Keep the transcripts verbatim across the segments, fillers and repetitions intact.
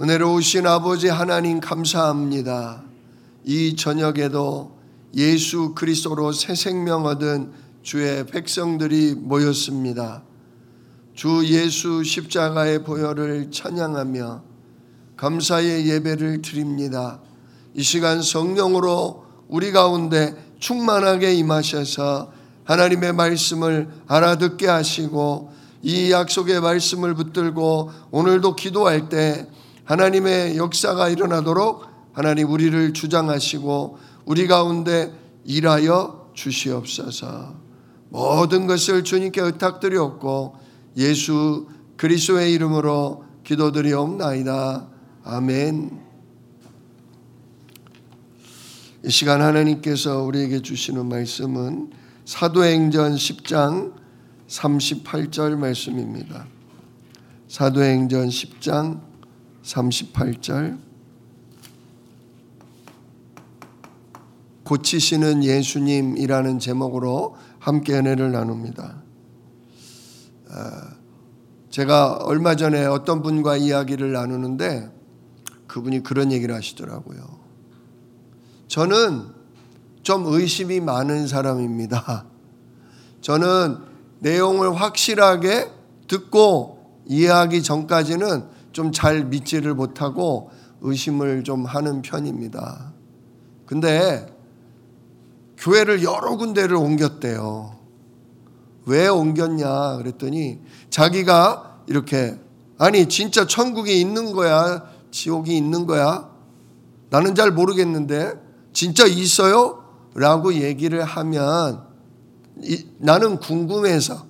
은혜로우신 아버지 하나님 감사합니다. 이 저녁에도 예수 그리스도로 새 생명 얻은 주의 백성들이 모였습니다. 주 예수 십자가의 보혈을 찬양하며 감사의 예배를 드립니다. 이 시간 성령으로 우리 가운데 충만하게 임하셔서 하나님의 말씀을 알아듣게 하시고 이 약속의 말씀을 붙들고 오늘도 기도할 때 하나님의 역사가 일어나도록 하나님 우리를 주장하시고 우리 가운데 일하여 주시옵소서. 모든 것을 주님께 의탁드리옵고 예수 그리스도의 이름으로 기도드리옵나이다. 아멘. 이 시간 하나님께서 우리에게 주시는 말씀은 사도행전 십 장 삼십팔 절 말씀입니다. 사도행전 십 장 삼십팔 절. 고치시는 예수님이라는 제목으로 함께 은혜를 나눕니다. 제가 얼마 전에 어떤 분과 이야기를 나누는데 그분이 그런 얘기를 하시더라고요. 저는 좀 의심이 많은 사람입니다. 저는 내용을 확실하게 듣고 이해하기 전까지는 좀 잘 믿지를 못하고 의심을 좀 하는 편입니다. 근데 교회를 여러 군데를 옮겼대요. 왜 옮겼냐 그랬더니 자기가 이렇게 아니 진짜 천국이 있는 거야 지옥이 있는 거야 나는 잘 모르겠는데 진짜 있어요? 라고 얘기를 하면 이, 나는 궁금해서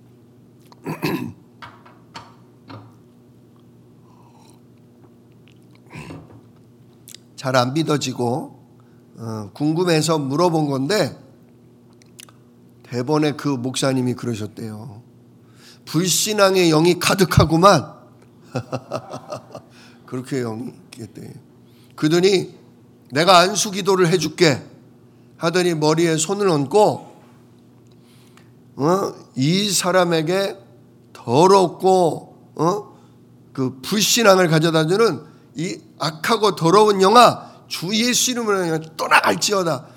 잘 안 믿어지고 어, 궁금해서 물어본 건데 대번에 그 목사님이 그러셨대요. 불신앙의 영이 가득하구만. 그렇게 영이 있겠대요. 그러더니 내가 안수 기도를 해줄게 하더니 머리에 손을 얹고 어? 이 사람에게 더럽고 어? 그 불신앙을 가져다주는 이 악하고 더러운 영아 주 예수 이름으로 떠나갈지어다.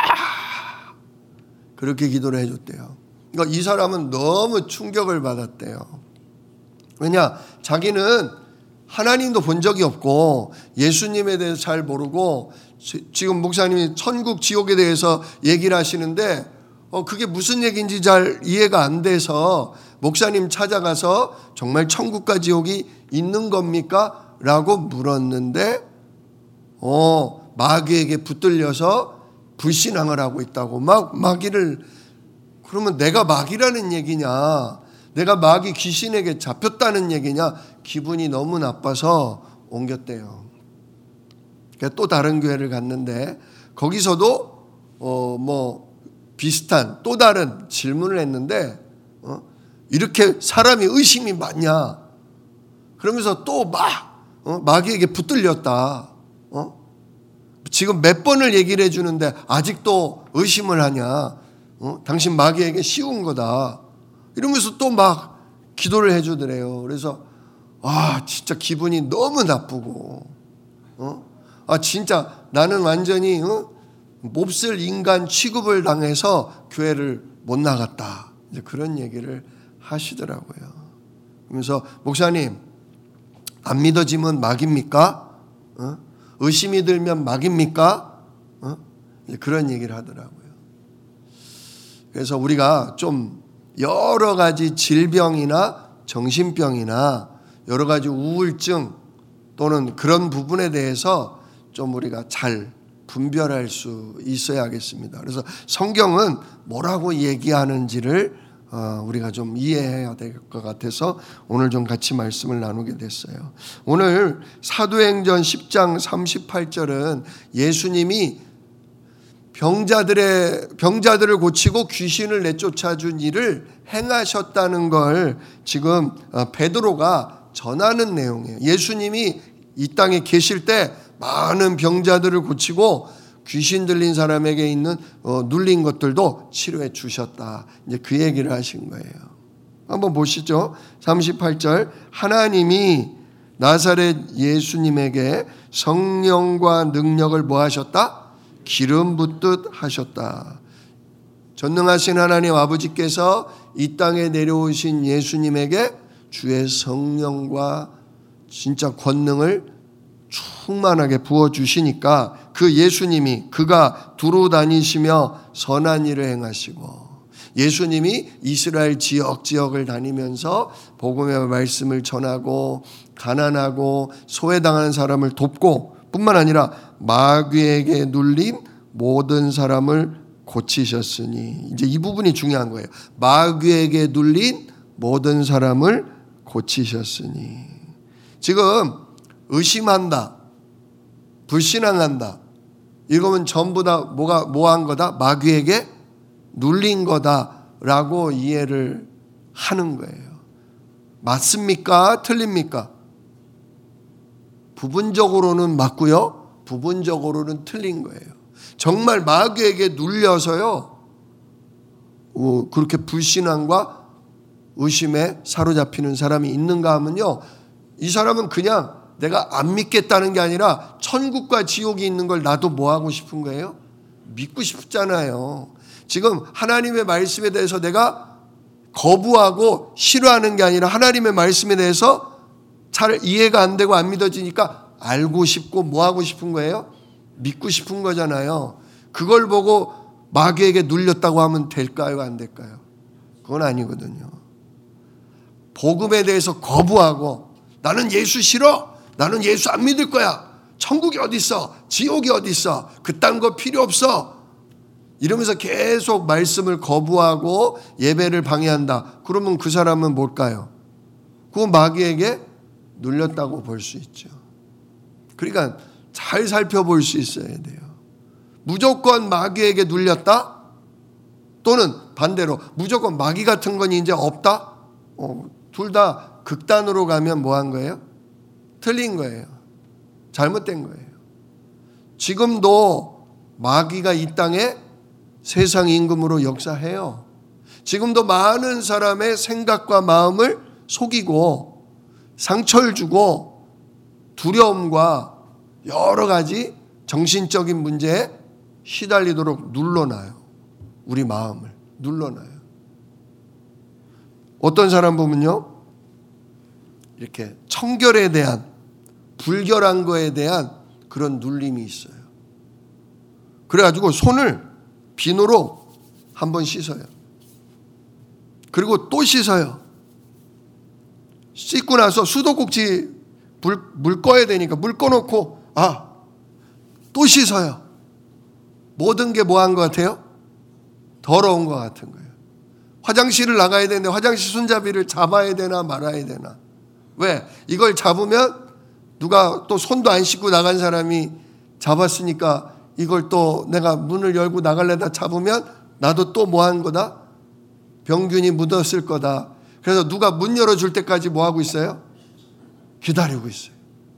그렇게 기도를 해줬대요. 그러니까 이 사람은 너무 충격을 받았대요. 왜냐? 자기는 하나님도 본 적이 없고 예수님에 대해서 잘 모르고 지금 목사님이 천국 지옥에 대해서 얘기를 하시는데 어 그게 무슨 얘기인지 잘 이해가 안 돼서 목사님 찾아가서 정말 천국과 지옥이 있는 겁니까? 라고 물었는데 어 마귀에게 붙들려서 불신앙을 하고 있다고 막 마귀를 그러면 내가 마귀라는 얘기냐 내가 마귀 귀신에게 잡혔다는 얘기냐 기분이 너무 나빠서 옮겼대요. 또 다른 교회를 갔는데 거기서도 어 뭐 비슷한 또 다른 질문을 했는데 어 이렇게 사람이 의심이 많냐 그러면서 또 막 어? 마귀에게 붙들렸다. 어? 지금 몇 번을 얘기를 해주는데 아직도 의심을 하냐? 어? 당신 마귀에게 씌운 거다. 이러면서 또 막 기도를 해주더래요. 그래서 아 진짜 기분이 너무 나쁘고, 어? 아 진짜 나는 완전히 어? 몹쓸 인간 취급을 당해서 교회를 못 나갔다. 이제 그런 얘기를 하시더라고요. 그러면서 목사님. 안 믿어지면 마귀입니까? 어? 의심이 들면 마귀입니까? 어? 그런 얘기를 하더라고요. 그래서 우리가 좀 여러 가지 질병이나 정신병이나 여러 가지 우울증 또는 그런 부분에 대해서 좀 우리가 잘 분별할 수 있어야겠습니다. 그래서 성경은 뭐라고 얘기하는지를 어, 우리가 좀 이해해야 될 것 같아서 오늘 좀 같이 말씀을 나누게 됐어요. 오늘 사도행전 십 장 삼십팔 절은 예수님이 병자들의 병자들을 고치고 귀신을 내쫓아준 일을 행하셨다는 걸 지금 베드로가 전하는 내용이에요. 예수님이 이 땅에 계실 때 많은 병자들을 고치고 귀신 들린 사람에게 있는 어, 눌린 것들도 치료해 주셨다. 이제 그 얘기를 하신 거예요. 한번 보시죠. 삼십팔 절 하나님이 나사렛 예수님에게 성령과 능력을 뭐 하셨다? 기름 붓듯 하셨다. 전능하신 하나님 아버지께서 이 땅에 내려오신 예수님에게 주의 성령과 진짜 권능을 충만하게 부어주시니까 그 예수님이 그가 두루 다니시며 선한 일을 행하시고 예수님이 이스라엘 지역 지역을 다니면서 복음의 말씀을 전하고 가난하고 소외당하는 사람을 돕고 뿐만 아니라 마귀에게 눌린 모든 사람을 고치셨으니 이제 이 부분이 중요한 거예요. 마귀에게 눌린 모든 사람을 고치셨으니 지금 의심한다, 불신앙한다 이거면 전부 다 뭐가 뭐한 거다? 마귀에게 눌린 거다라고 이해를 하는 거예요. 맞습니까? 틀립니까? 부분적으로는 맞고요. 부분적으로는 틀린 거예요. 정말 마귀에게 눌려서요. 그렇게 불신앙과 의심에 사로잡히는 사람이 있는가 하면요. 이 사람은 그냥 내가 안 믿겠다는 게 아니라 천국과 지옥이 있는 걸 나도 뭐 하고 싶은 거예요? 믿고 싶잖아요. 지금 하나님의 말씀에 대해서 내가 거부하고 싫어하는 게 아니라 하나님의 말씀에 대해서 잘 이해가 안 되고 안 믿어지니까 알고 싶고 뭐 하고 싶은 거예요? 믿고 싶은 거잖아요. 그걸 보고 마귀에게 눌렸다고 하면 될까요? 안 될까요? 그건 아니거든요. 복음에 대해서 거부하고 나는 예수 싫어. 나는 예수 안 믿을 거야. 천국이 어디 있어? 지옥이 어디 있어? 그딴 거 필요 없어. 이러면서 계속 말씀을 거부하고 예배를 방해한다. 그러면 그 사람은 뭘까요? 그건 마귀에게 눌렸다고 볼 수 있죠. 그러니까 잘 살펴볼 수 있어야 돼요. 무조건 마귀에게 눌렸다? 또는 반대로 무조건 마귀 같은 건 이제 없다? 어, 둘 다 극단으로 가면 뭐 한 거예요? 틀린 거예요. 잘못된 거예요. 지금도 마귀가 이 땅에 세상 임금으로 역사해요. 지금도 많은 사람의 생각과 마음을 속이고 상처를 주고 두려움과 여러 가지 정신적인 문제에 시달리도록 눌러놔요. 우리 마음을 눌러놔요. 어떤 사람 보면요. 이렇게 청결에 대한 불결한 거에 대한 그런 눌림이 있어요. 그래가지고 손을 비누로 한번 씻어요. 그리고 또 씻어요. 씻고 나서 수도꼭지 물, 물 꺼야 되니까 물 꺼놓고 아, 또 씻어요. 모든 게 뭐 한 것 같아요? 더러운 것 같은 거예요. 화장실을 나가야 되는데 화장실 손잡이를 잡아야 되나 말아야 되나. 왜? 이걸 잡으면 누가 또 손도 안 씻고 나간 사람이 잡았으니까 이걸 또 내가 문을 열고 나갈래다 잡으면 나도 또 뭐 한 거다? 병균이 묻었을 거다. 그래서 누가 문 열어줄 때까지 뭐 하고 있어요? 기다리고 있어요.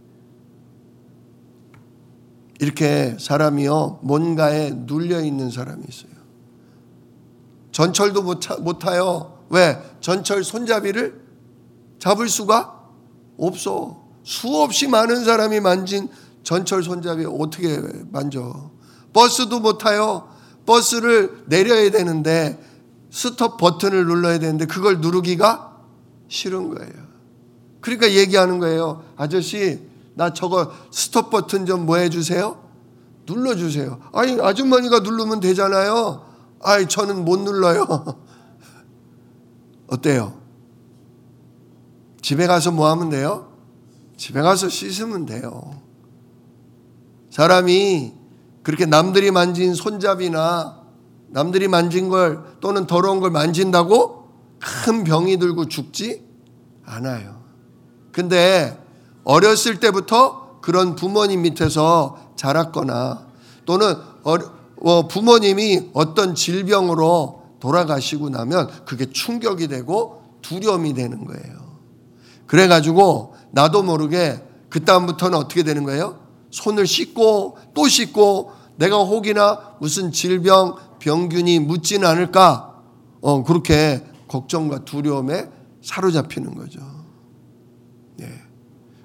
이렇게 사람이요 뭔가에 눌려있는 사람이 있어요. 전철도 못, 타, 못 타요. 왜? 전철 손잡이를 잡을 수가 없어. 수없이 많은 사람이 만진 전철 손잡이 어떻게 만져? 버스도 못 타요. 버스를 내려야 되는데 스톱 버튼을 눌러야 되는데 그걸 누르기가 싫은 거예요. 그러니까 얘기하는 거예요. 아저씨 나 저거 스톱 버튼 좀 뭐 해주세요? 눌러주세요. 아니 아주머니가 누르면 되잖아요. 아이 저는 못 눌러요. 어때요? 집에 가서 뭐 하면 돼요? 집에 가서 씻으면 돼요. 사람이 그렇게 남들이 만진 손잡이나 남들이 만진 걸 또는 더러운 걸 만진다고 큰 병이 들고 죽지 않아요. 근데 어렸을 때부터 그런 부모님 밑에서 자랐거나 또는 부모님이 어떤 질병으로 돌아가시고 나면 그게 충격이 되고 두려움이 되는 거예요. 그래가지고 나도 모르게 그 다음부터는 어떻게 되는 거예요? 손을 씻고 또 씻고 내가 혹이나 무슨 질병, 병균이 묻지는 않을까? 어, 그렇게 걱정과 두려움에 사로잡히는 거죠. 네.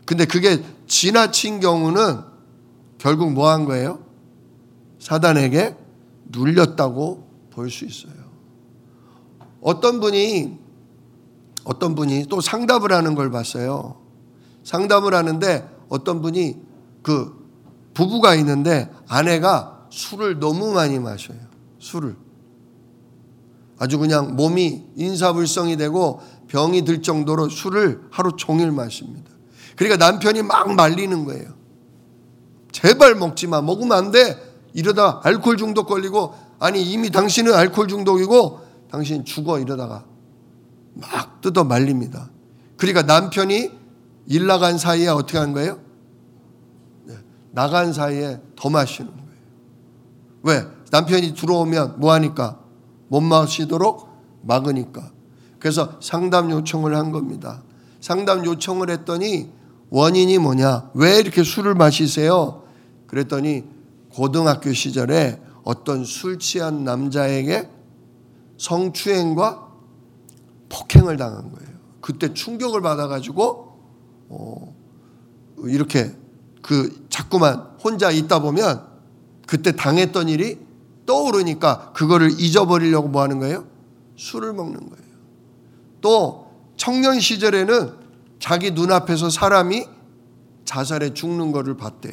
근데 그게 지나친 경우는 결국 뭐 한 거예요? 사단에게 눌렸다고 볼 수 있어요. 어떤 분이 어떤 분이 또 상담을 하는 걸 봤어요. 상담을 하는데 어떤 분이 그 부부가 있는데 아내가 술을 너무 많이 마셔요. 술을. 아주 그냥 몸이 인사불성이 되고 병이 들 정도로 술을 하루 종일 마십니다. 그러니까 남편이 막 말리는 거예요. 제발 먹지 마. 먹으면 안 돼. 이러다 알코올 중독 걸리고, 아니 이미 당신은 알코올 중독이고 당신 죽어, 이러다가 막 뜯어 말립니다. 그러니까 남편이 일 나간 사이에 어떻게 하는 거예요? 네, 나간 사이에 더 마시는 거예요. 왜? 남편이 들어오면 뭐 하니까? 못 마시도록 막으니까. 그래서 상담 요청을 한 겁니다. 상담 요청을 했더니 원인이 뭐냐? 왜 이렇게 술을 마시세요? 그랬더니 고등학교 시절에 어떤 술 취한 남자에게 성추행과 폭행을 당한 거예요. 그때 충격을 받아가지고 어, 이렇게 그 자꾸만 혼자 있다 보면 그때 당했던 일이 떠오르니까 그거를 잊어버리려고 뭐 하는 거예요? 술을 먹는 거예요. 또 청년 시절에는 자기 눈앞에서 사람이 자살해 죽는 거를 봤대요.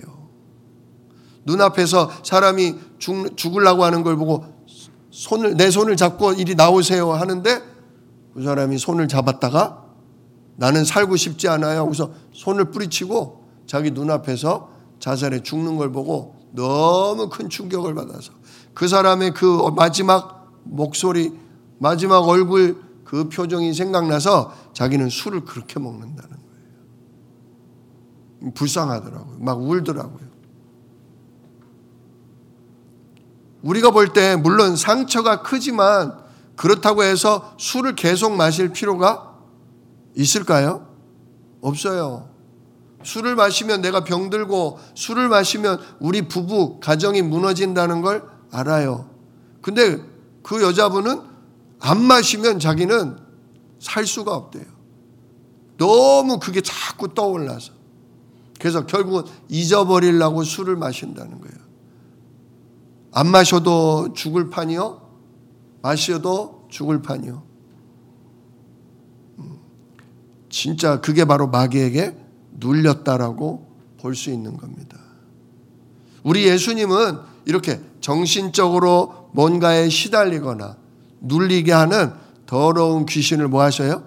눈앞에서 사람이 죽, 죽으려고 하는 걸 보고 손을, 내 손을 잡고 이리 나오세요 하는데 그 사람이 손을 잡았다가 나는 살고 싶지 않아요. 그래서 손을 뿌리치고 자기 눈앞에서 자살해 죽는 걸 보고 너무 큰 충격을 받아서 그 사람의 그 마지막 목소리, 마지막 얼굴 그 표정이 생각나서 자기는 술을 그렇게 먹는다는 거예요. 불쌍하더라고요. 막 울더라고요. 우리가 볼 때 물론 상처가 크지만 그렇다고 해서 술을 계속 마실 필요가 있을까요? 없어요. 술을 마시면 내가 병들고 술을 마시면 우리 부부 가정이 무너진다는 걸 알아요. 근데 그 여자분은 안 마시면 자기는 살 수가 없대요. 너무 그게 자꾸 떠올라서. 그래서 결국은 잊어버리려고 술을 마신다는 거예요. 안 마셔도 죽을 판이요, 마셔도 죽을 판이요. 진짜 그게 바로 마귀에게 눌렸다라고 볼 수 있는 겁니다. 우리 예수님은 이렇게 정신적으로 뭔가에 시달리거나 눌리게 하는 더러운 귀신을 뭐 하셔요?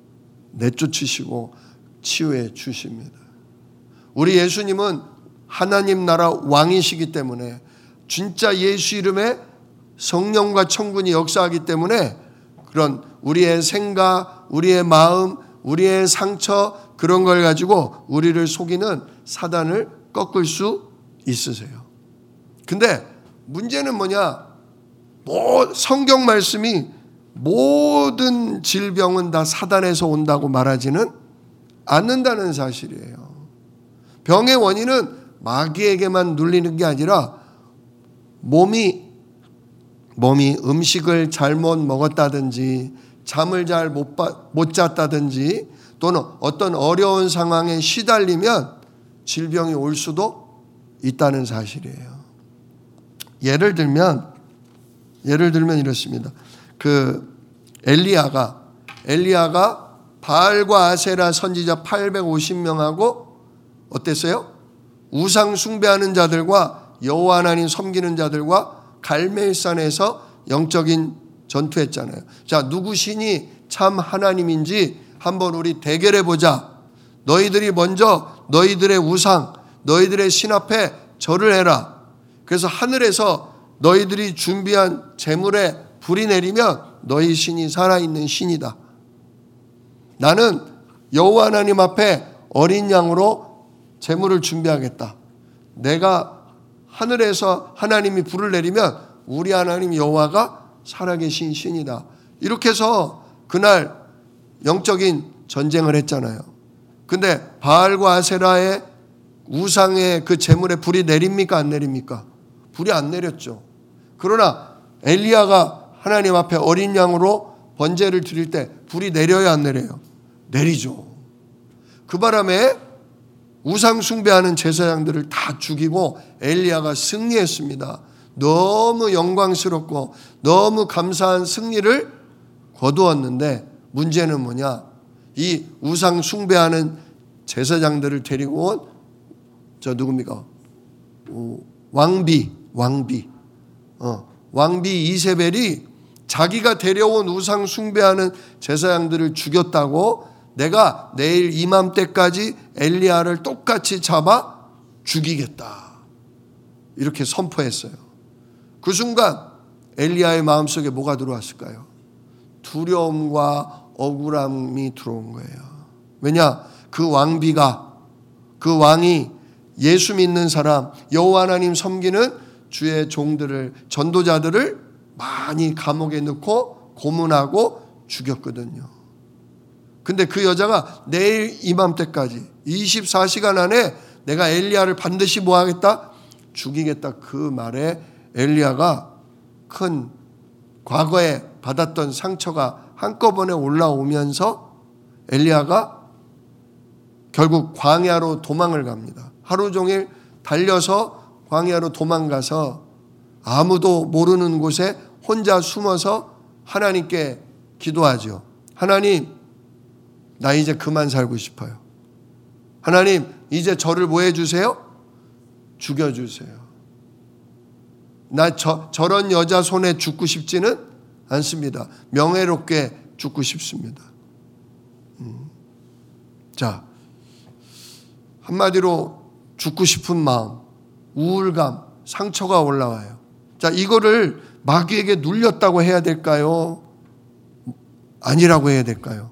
내쫓으시고 치유해 주십니다. 우리 예수님은 하나님 나라 왕이시기 때문에 진짜 예수 이름에 성령과 천군이 역사하기 때문에 그런 우리의 생각, 우리의 마음, 우리의 상처 그런 걸 가지고 우리를 속이는 사단을 꺾을 수 있으세요. 근데 문제는 뭐냐? 뭐 성경 말씀이 모든 질병은 다 사단에서 온다고 말하지는 않는다는 사실이에요. 병의 원인은 마귀에게만 눌리는 게 아니라 몸이 몸이 음식을 잘못 먹었다든지 잠을 잘 못 못 잤다든지 또는 어떤 어려운 상황에 시달리면 질병이 올 수도 있다는 사실이에요. 예를 들면 예를 들면 이렇습니다. 그 엘리야가 엘리야가 바알과 아세라 선지자 팔백오십 명하고 어땠어요? 우상 숭배하는 자들과 여호와 하나님 섬기는 자들과 갈멜산에서 영적인 전투했잖아요. 자, 누구 신이 참 하나님인지 한번 우리 대결해 보자. 너희들이 먼저 너희들의 우상, 너희들의 신 앞에 절을 해라. 그래서 하늘에서 너희들이 준비한 제물에 불이 내리면 너희 신이 살아있는 신이다. 나는 여호와 하나님 앞에 어린 양으로 제물을 준비하겠다. 내가 하늘에서 하나님이 불을 내리면 우리 하나님 여호와가 살아계신 신이다. 이렇게 해서 그날 영적인 전쟁을 했잖아요. 근데 바알과 아세라의 우상의 그 제물에 불이 내립니까? 안 내립니까? 불이 안 내렸죠. 그러나 엘리야가 하나님 앞에 어린 양으로 번제를 드릴 때 불이 내려야 안 내려요? 내리죠. 그 바람에 우상 숭배하는 제사장들을 다 죽이고 엘리야가 승리했습니다. 너무 영광스럽고 너무 감사한 승리를 거두었는데 문제는 뭐냐? 이 우상 숭배하는 제사장들을 데리고 온 저 누굽니까? 왕비, 왕비, 어, 왕비 이세벨이 자기가 데려온 우상 숭배하는 제사장들을 죽였다고 내가 내일 이맘때까지 엘리야를 똑같이 잡아 죽이겠다. 이렇게 선포했어요. 그 순간 엘리야의 마음속에 뭐가 들어왔을까요? 두려움과 억울함이 들어온 거예요. 왜냐? 그 왕비가, 그 왕이 예수 믿는 사람, 여호와 하나님 섬기는 주의 종들을, 전도자들을 많이 감옥에 넣고 고문하고 죽였거든요. 근데 그 여자가 내일 이맘때까지 이십사 시간 안에 내가 엘리야를 반드시 뭐 하겠다? 죽이겠다. 그 말에 엘리야가 큰 과거에 받았던 상처가 한꺼번에 올라오면서 엘리야가 결국 광야로 도망을 갑니다. 하루 종일 달려서 광야로 도망가서 아무도 모르는 곳에 혼자 숨어서 하나님께 기도하죠. 하나님, 나 이제 그만 살고 싶어요. 하나님, 이제 저를 뭐 해주세요? 죽여주세요. 나 저, 저런 여자 손에 죽고 싶지는 않습니다. 명예롭게 죽고 싶습니다. 음. 자, 한마디로 죽고 싶은 마음, 우울감, 상처가 올라와요. 자, 이거를 마귀에게 눌렸다고 해야 될까요? 아니라고 해야 될까요?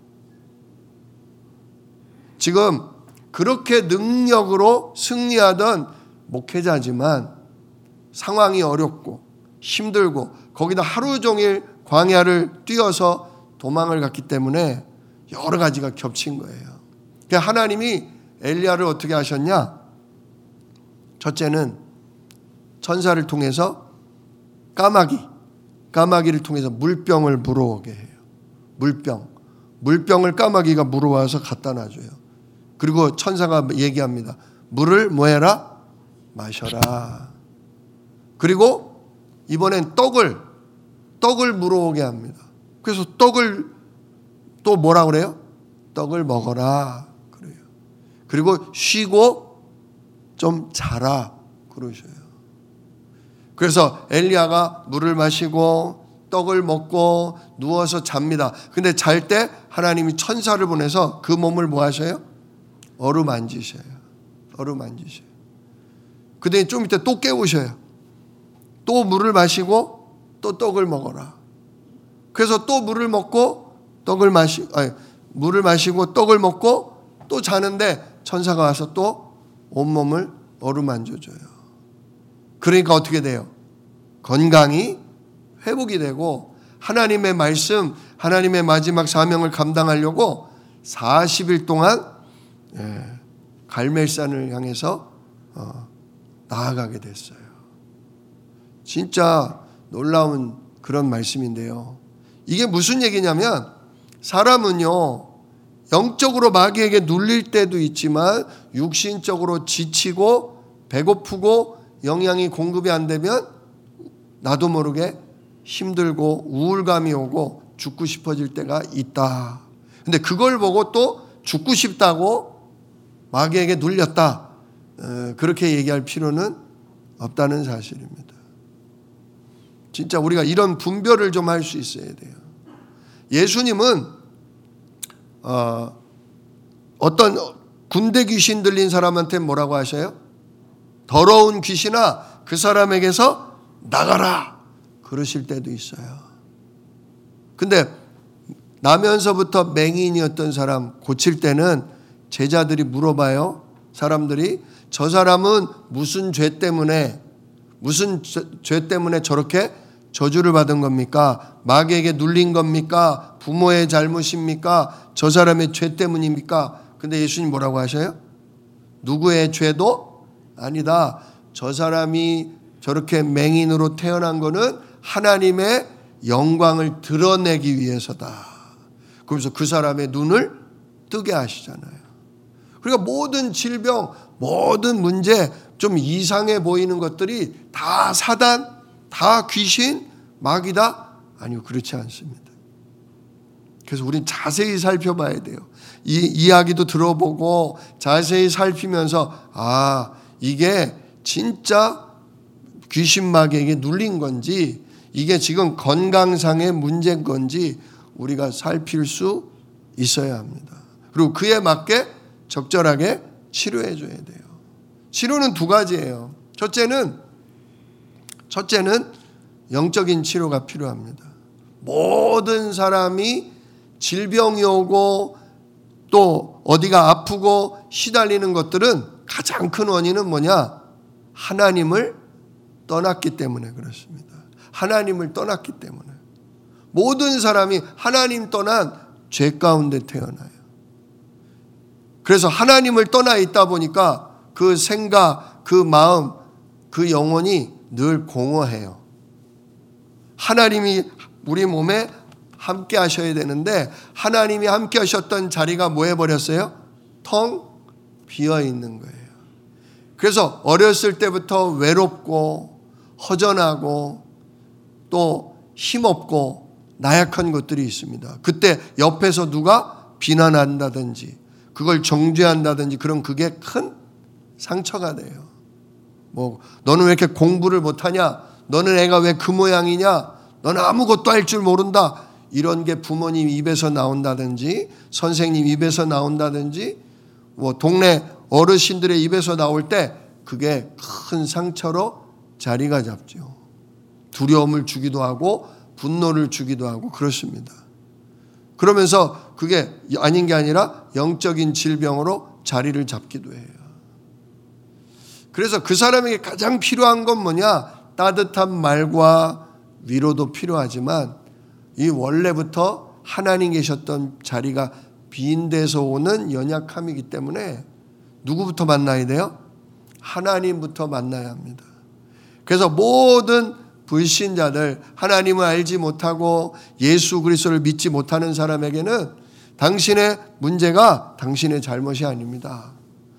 지금 그렇게 능력으로 승리하던 목회자지만 상황이 어렵고 힘들고 거기다 하루 종일 광야를 뛰어서 도망을 갔기 때문에 여러 가지가 겹친 거예요. 그러니까 하나님이 엘리야를 어떻게 하셨냐? 첫째는 천사를 통해서 까마귀, 까마귀를 통해서 물병을 물어오게 해요. 물병. 물병을 까마귀가 물어와서 갖다 놔줘요. 그리고 천사가 얘기합니다. 물을 뭐 해라? 마셔라. 그리고 이번엔 떡을, 떡을 물어오게 합니다. 그래서 떡을 또 뭐라 그래요? 떡을 먹어라. 그래요. 그리고 쉬고 좀 자라. 그러셔요. 그래서 엘리야가 물을 마시고 떡을 먹고 누워서 잡니다. 근데 잘 때 하나님이 천사를 보내서 그 몸을 뭐 하셔요? 어루만지셔요. 어루만지셔요. 근데 좀 이따 또 깨우셔요. 또 물을 마시고 또 떡을 먹어라. 그래서 또 물을 먹고 떡을 마시, 아니, 물을 마시고 떡을 먹고 또 자는데 천사가 와서 또 온몸을 어루만져줘요. 그러니까 어떻게 돼요? 건강이 회복이 되고 하나님의 말씀, 하나님의 마지막 사명을 감당하려고 사십 일 동안 예, 갈멜산을 향해서 어, 나아가게 됐어요. 진짜 놀라운 그런 말씀인데요. 이게 무슨 얘기냐면 사람은요 영적으로 마귀에게 눌릴 때도 있지만 육신적으로 지치고 배고프고 영양이 공급이 안 되면 나도 모르게 힘들고 우울감이 오고 죽고 싶어질 때가 있다. 근데 그걸 보고 또 죽고 싶다고 마귀에게 눌렸다. 그렇게 얘기할 필요는 없다는 사실입니다. 진짜 우리가 이런 분별을 좀 할 수 있어야 돼요. 예수님은 어, 어떤 군대 귀신 들린 사람한테 뭐라고 하셔요? 더러운 귀신아 그 사람에게서 나가라 그러실 때도 있어요. 근데 나면서부터 맹인이었던 사람 고칠 때는 제자들이 물어봐요. 사람들이 저 사람은 무슨 죄 때문에 무슨 죄 때문에 저렇게 저주를 받은 겁니까? 마귀에게 눌린 겁니까? 부모의 잘못입니까? 저 사람의 죄 때문입니까? 근데 예수님 뭐라고 하셔요? 누구의 죄도 아니다. 저 사람이 저렇게 맹인으로 태어난 거는 하나님의 영광을 드러내기 위해서다. 그러면서 그 사람의 눈을 뜨게 하시잖아요. 그러니까 모든 질병, 모든 문제, 좀 이상해 보이는 것들이 다 사단, 다 귀신, 마귀다? 아니요, 그렇지 않습니다. 그래서 우린 자세히 살펴봐야 돼요. 이 이야기도 들어보고 자세히 살피면서 아, 이게 진짜 귀신 마귀에게 눌린 건지, 이게 지금 건강상의 문제인 건지 우리가 살필 수 있어야 합니다. 그리고 그에 맞게 적절하게 치료해 줘야 돼요. 치료는 두 가지예요. 첫째는 첫째는 영적인 치료가 필요합니다. 모든 사람이 질병이 오고 또 어디가 아프고 시달리는 것들은 가장 큰 원인은 뭐냐? 하나님을 떠났기 때문에 그렇습니다. 하나님을 떠났기 때문에. 모든 사람이 하나님 떠난 죄 가운데 태어나요. 그래서 하나님을 떠나 있다 보니까 그 생각, 그 마음, 그 영혼이 늘 공허해요. 하나님이 우리 몸에 함께 하셔야 되는데 하나님이 함께 하셨던 자리가 뭐 해버렸어요? 텅 비어 있는 거예요. 그래서 어렸을 때부터 외롭고 허전하고 또 힘없고 나약한 것들이 있습니다. 그때 옆에서 누가 비난한다든지 그걸 정죄한다든지 그런 그게 큰 상처가 돼요. 뭐 너는 왜 이렇게 공부를 못하냐? 너는 애가 왜 그 모양이냐? 너는 아무것도 할 줄 모른다. 이런 게 부모님 입에서 나온다든지 선생님 입에서 나온다든지 뭐 동네 어르신들의 입에서 나올 때 그게 큰 상처로 자리가 잡죠. 두려움을 주기도 하고 분노를 주기도 하고 그렇습니다. 그러면서 그게 아닌 게 아니라 영적인 질병으로 자리를 잡기도 해요. 그래서 그 사람에게 가장 필요한 건 뭐냐? 따뜻한 말과 위로도 필요하지만 이 원래부터 하나님 계셨던 자리가 빈 데서 오는 연약함이기 때문에 누구부터 만나야 돼요? 하나님부터 만나야 합니다. 그래서 모든 불신자들, 하나님을 알지 못하고 예수 그리스도를 믿지 못하는 사람에게는 당신의 문제가 당신의 잘못이 아닙니다.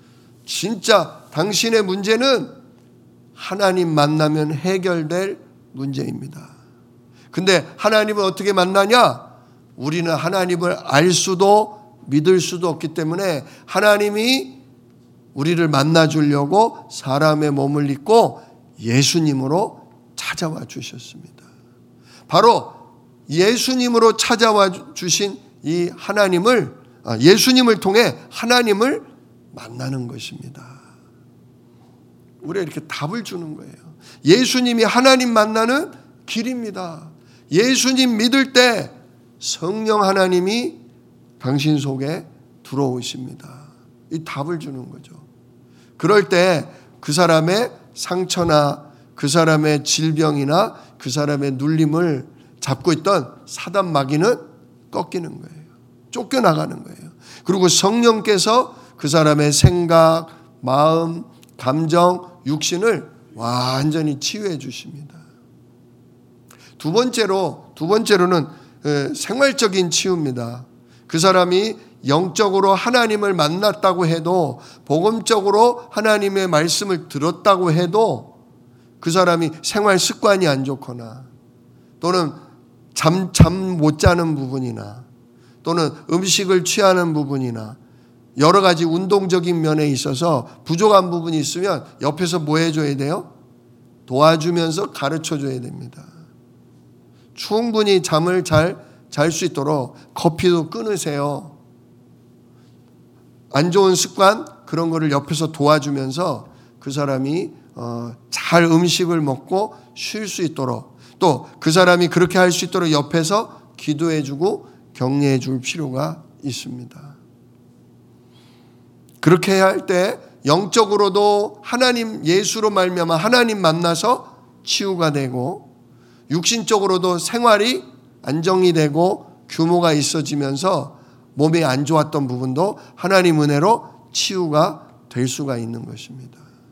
진짜 당신의 문제는 하나님 만나면 해결될 문제입니다. 근데 하나님을 어떻게 만나냐? 우리는 하나님을 알 수도 믿을 수도 없기 때문에 하나님이 우리를 만나주려고 사람의 몸을 입고 예수님으로 찾아와 주셨습니다. 바로 예수님으로 찾아와 주신 이 하나님을, 예수님을 통해 하나님을 만나는 것입니다. 우리가 이렇게 답을 주는 거예요. 예수님이 하나님 만나는 길입니다. 예수님 믿을 때 성령 하나님이 당신 속에 들어오십니다. 이 답을 주는 거죠. 그럴 때 그 사람의 상처나 그 사람의 질병이나 그 사람의 눌림을 잡고 있던 사단 마귀는 꺾이는 거예요. 쫓겨나가는 거예요. 그리고 성령께서 그 사람의 생각, 마음, 감정, 육신을 완전히 치유해 주십니다. 두 번째로, 두 번째로는 생활적인 치유입니다. 그 사람이 영적으로 하나님을 만났다고 해도 복음적으로 하나님의 말씀을 들었다고 해도 그 사람이 생활 습관이 안 좋거나 또는 잠, 잠 못 자는 부분이나 또는 음식을 취하는 부분이나 여러 가지 운동적인 면에 있어서 부족한 부분이 있으면 옆에서 뭐 해줘야 돼요? 도와주면서 가르쳐줘야 됩니다. 충분히 잠을 잘 잘 수 있도록 커피도 끊으세요. 안 좋은 습관 그런 거를 옆에서 도와주면서 그 사람이 어, 잘 음식을 먹고 쉴 수 있도록 또 그 사람이 그렇게 할 수 있도록 옆에서 기도해주고 격려해줄 필요가 있습니다. 그렇게 해야 할 때 영적으로도 하나님 예수로 말미암아 하나님 만나서 치유가 되고 육신적으로도 생활이 안정이 되고 규모가 있어지면서 몸이 안 좋았던 부분도 하나님 은혜로 치유가 될 수가 있는 것입니다.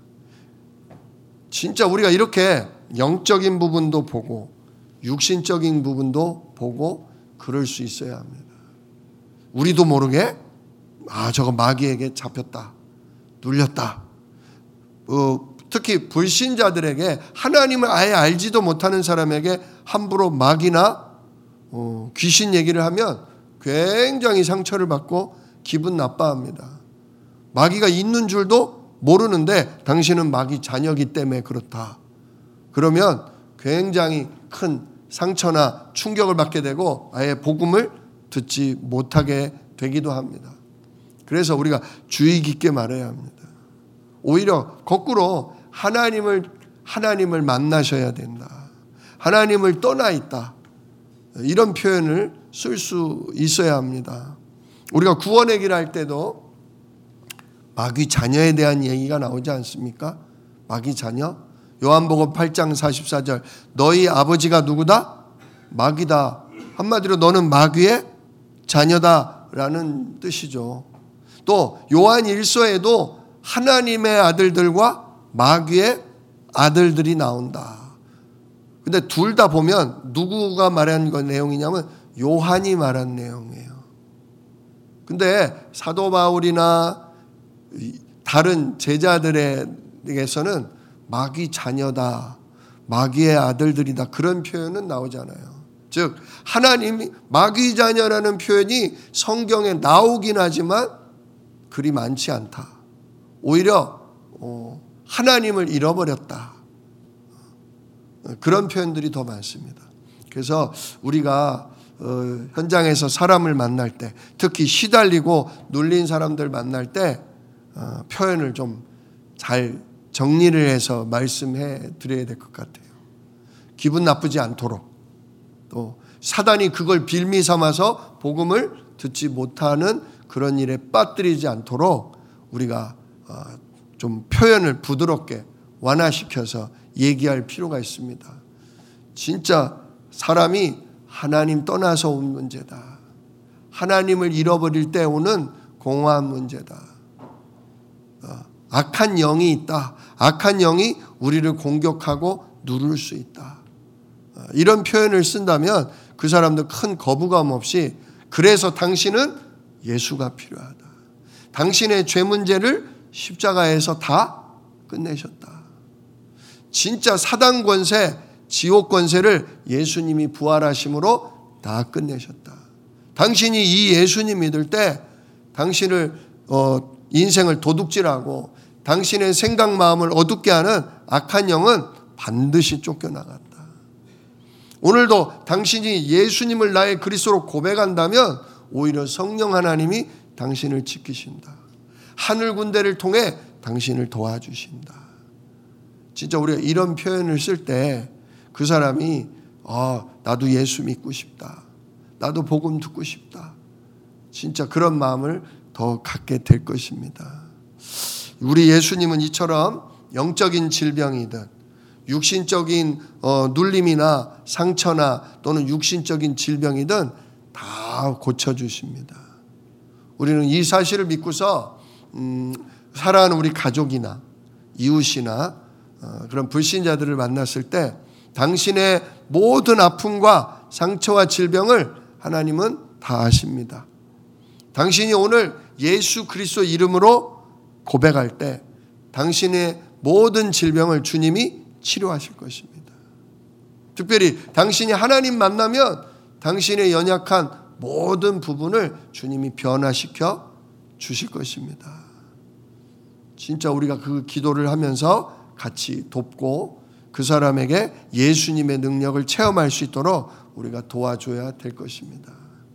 진짜 우리가 이렇게 영적인 부분도 보고 육신적인 부분도 보고 그럴 수 있어야 합니다. 우리도 모르게 아, 저거 마귀에게 잡혔다, 눌렸다. 어, 특히 불신자들에게, 하나님을 아예 알지도 못하는 사람에게 함부로 마귀나 어, 귀신 얘기를 하면 굉장히 상처를 받고 기분 나빠합니다. 마귀가 있는 줄도 모르는데 당신은 마귀 자녀이기 때문에 그렇다. 그러면 굉장히 큰 상처나 충격을 받게 되고 아예 복음을 듣지 못하게 되기도 합니다. 그래서 우리가 주의 깊게 말해야 합니다. 오히려 거꾸로 하나님을 하나님을 만나셔야 된다. 하나님을 떠나 있다. 이런 표현을 쓸 수 있어야 합니다. 우리가 구원의 길 할 때도 마귀 자녀에 대한 얘기가 나오지 않습니까? 마귀 자녀? 요한복음 팔 장 사십사 절, 너희 아버지가 누구다? 마귀다. 한마디로 너는 마귀의 자녀다라는 뜻이죠. 또 요한 일서에도 하나님의 아들들과 마귀의 아들들이 나온다. 근데 둘 다 보면 누구가 말한 그 내용이냐면 요한이 말한 내용이에요. 근데 사도 바울이나 다른 제자들에게서는 마귀 자녀다, 마귀의 아들들이다, 그런 표현은 나오지 않아요. 즉 하나님이 마귀 자녀라는 표현이 성경에 나오긴 하지만 그리 많지 않다. 오히려 하나님을 잃어버렸다, 그런 표현들이 더 많습니다. 그래서 우리가 현장에서 사람을 만날 때, 특히 시달리고 눌린 사람들 만날 때 표현을 좀 잘 정리를 해서 말씀해 드려야 될 것 같아요. 기분 나쁘지 않도록, 또 사단이 그걸 빌미 삼아서 복음을 듣지 못하는 그런 일에 빠뜨리지 않도록 우리가 좀 표현을 부드럽게 완화시켜서 얘기할 필요가 있습니다. 진짜 사람이 하나님 떠나서 온 문제다. 하나님을 잃어버릴 때 오는 공허한 문제다. 악한 영이 있다. 악한 영이 우리를 공격하고 누를 수 있다. 이런 표현을 쓴다면 그 사람도 큰 거부감 없이, 그래서 당신은 예수가 필요하다. 당신의 죄 문제를 십자가에서 다 끝내셨다. 진짜 사단 권세, 지옥 권세를 예수님이 부활하심으로 다 끝내셨다. 당신이 이 예수님 믿을 때 당신을 어, 인생을 도둑질하고 당신의 생각 마음을 어둡게 하는 악한 영은 반드시 쫓겨나간다. 오늘도 당신이 예수님을 나의 그리스도로 고백한다면 오히려 성령 하나님이 당신을 지키신다. 하늘 군대를 통해 당신을 도와주신다. 진짜 우리가 이런 표현을 쓸 때 그 사람이 아, 나도 예수 믿고 싶다, 나도 복음 듣고 싶다, 진짜 그런 마음을 더 갖게 될 것입니다. 우리 예수님은 이처럼 영적인 질병이든 육신적인 어, 눌림이나 상처나 또는 육신적인 질병이든 다 고쳐주십니다. 우리는 이 사실을 믿고서 음, 사랑하는 우리 가족이나 이웃이나 어, 그런 불신자들을 만났을 때 당신의 모든 아픔과 상처와 질병을 하나님은 다 아십니다. 당신이 오늘 예수 그리스도 이름으로 고백할 때 당신의 모든 질병을 주님이 치료하실 것입니다. 특별히 당신이 하나님 만나면 당신의 연약한 모든 부분을 주님이 변화시켜 주실 것입니다. 진짜 우리가 그 기도를 하면서 같이 돕고 그 사람에게 예수님의 능력을 체험할 수 있도록 우리가 도와줘야 될 것입니다.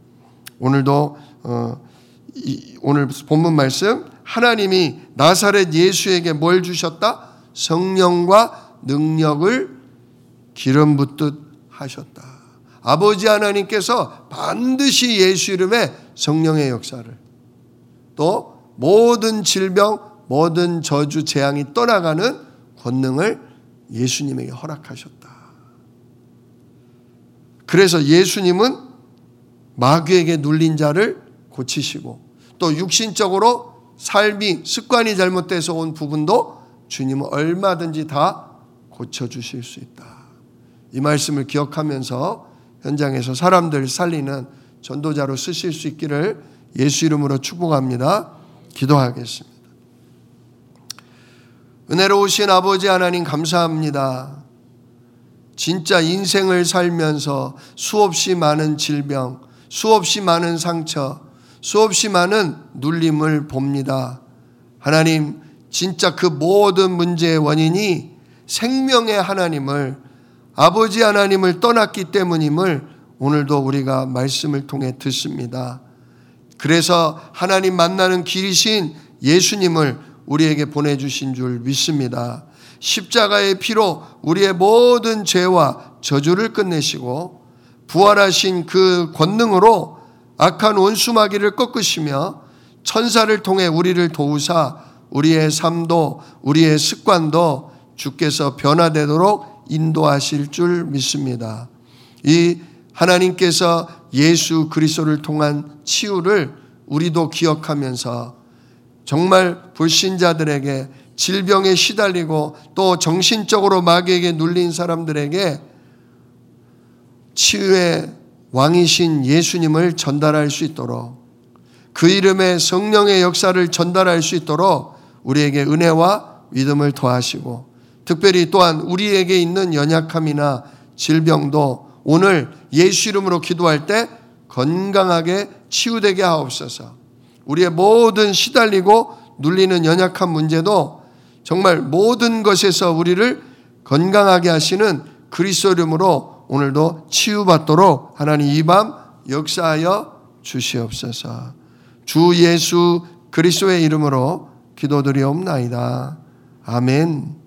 오늘도 어, 이, 오늘 본문 말씀, 하나님이 나사렛 예수에게 뭘 주셨다? 성령과 능력을 기름 붓듯 하셨다. 아버지 하나님께서 반드시 예수 이름에 성령의 역사를, 또 모든 질병, 모든 저주, 재앙이 떠나가는 권능을 예수님에게 허락하셨다. 그래서 예수님은 마귀에게 눌린 자를 고치시고, 또 육신적으로 삶이 습관이 잘못돼서 온 부분도 주님은 얼마든지 다 고쳐주실 수 있다. 이 말씀을 기억하면서 현장에서 사람들 살리는 전도자로 쓰실 수 있기를 예수 이름으로 축복합니다. 기도하겠습니다. 은혜로우신 아버지 하나님 감사합니다. 진짜 인생을 살면서 수없이 많은 질병, 수없이 많은 상처, 수없이 많은 눌림을 봅니다. 하나님, 진짜 그 모든 문제의 원인이 생명의 하나님을, 아버지 하나님을 떠났기 때문임을 오늘도 우리가 말씀을 통해 듣습니다. 그래서 하나님 만나는 길이신 예수님을 우리에게 보내주신 줄 믿습니다. 십자가의 피로 우리의 모든 죄와 저주를 끝내시고 부활하신 그 권능으로 악한 원수마귀를 꺾으시며 천사를 통해 우리를 도우사 우리의 삶도 우리의 습관도 주께서 변화되도록 인도하실 줄 믿습니다. 이 하나님께서 예수 그리스도를 통한 치유를 우리도 기억하면서 정말 불신자들에게, 질병에 시달리고 또 정신적으로 마귀에게 눌린 사람들에게 치유의 왕이신 예수님을 전달할 수 있도록, 그 이름의 성령의 역사를 전달할 수 있도록 우리에게 은혜와 믿음을 더하시고, 특별히 또한 우리에게 있는 연약함이나 질병도 오늘 예수 이름으로 기도할 때 건강하게 치유되게 하옵소서. 우리의 모든 시달리고 눌리는 연약한 문제도 정말 모든 것에서 우리를 건강하게 하시는 그리스도 이름으로 오늘도 치유받도록 하나님 이 밤 역사하여 주시옵소서. 주 예수 그리스도의 이름으로 기도드리옵나이다. 아멘.